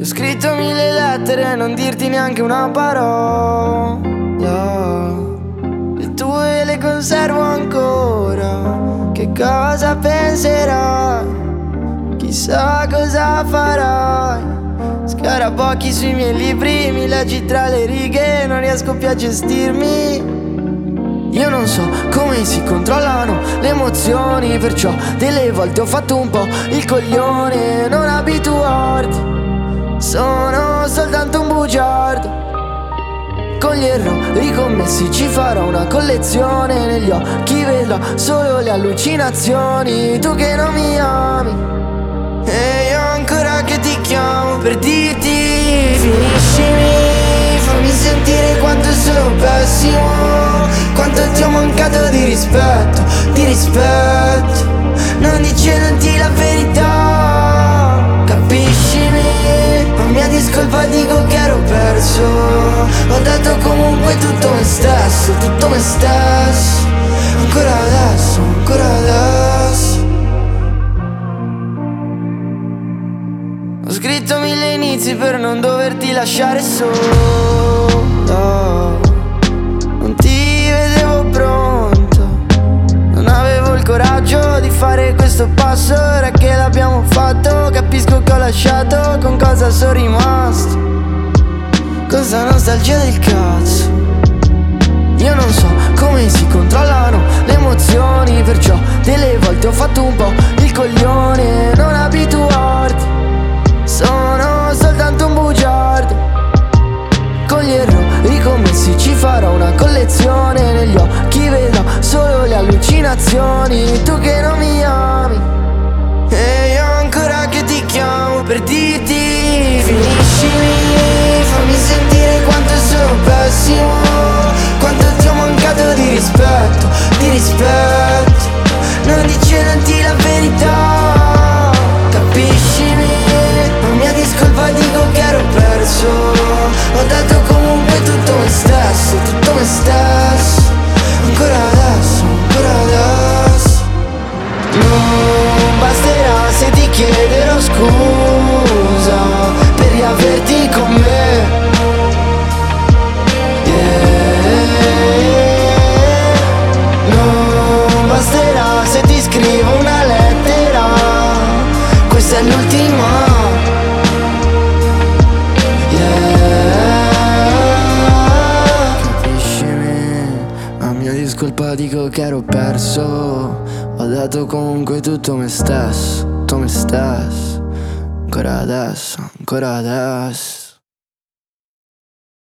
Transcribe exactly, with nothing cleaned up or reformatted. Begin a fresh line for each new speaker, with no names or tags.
scritto mille lettere e non dirti neanche una parola. Le tue le conservo ancora. Che cosa penserai? Chissà cosa farai. Scarabocchi sui miei libri, mi leggi tra le righe, non riesco più a gestirmi. Io non so come si controllano le emozioni, perciò delle volte ho fatto un po' il coglione. Non abituarti, sono soltanto un bugiardo. Con gli errori commessi ci farò una collezione. Negli occhi vedrò solo le allucinazioni. Tu che non mi ami e io ancora che ti chiamo per dirti finiscimi, fammi sentire quanto sono pessimo, quanto ti ho mancato di rispetto, di rispetto. Non dicendoti la verità, capiscimi, a mia discolpa dico che ero perso. Ho dato comunque tutto me stesso, tutto me stesso. Ancora adesso, ancora adesso. Ho scritto mille inizi per non doverti lasciare solo. Non ti vedevo pronto, non avevo il coraggio di fare questo passo. Ora che l'abbiamo fatto capisco che ho lasciato. Con cosa sono rimasto? Con sta nostalgia del cazzo. Io non so come si controllano le emozioni, perciò delle volte ho fatto un po' il coglione. Non abituarti, sono soltanto un bugiardo. Con gli errori commessi ci farò una collezione. Negli occhi vedrò solo le allucinazioni. Tu che non mi ami e io ancora che ti chiamo per dirti finiscimi, fammi sentire quanto sono pessimo, quanto ti ho mancato di rispetto, di rispetto. Non dicendoti la verità, capiscimi, a mia discolpa dico che ero perso. Ho dato comunque tutto me stesso, tutto me stesso. Ancora adesso, ancora adesso. Non basterà se ti chiederò scusa per riaverti con me. Yeah. Non basterà se ti scrivo una lettera. Questa è l'ultima. Discolpa dico che ero perso. Ho dato comunque tutto me stesso, tutto me stesso. Ancora adesso, ancora adesso.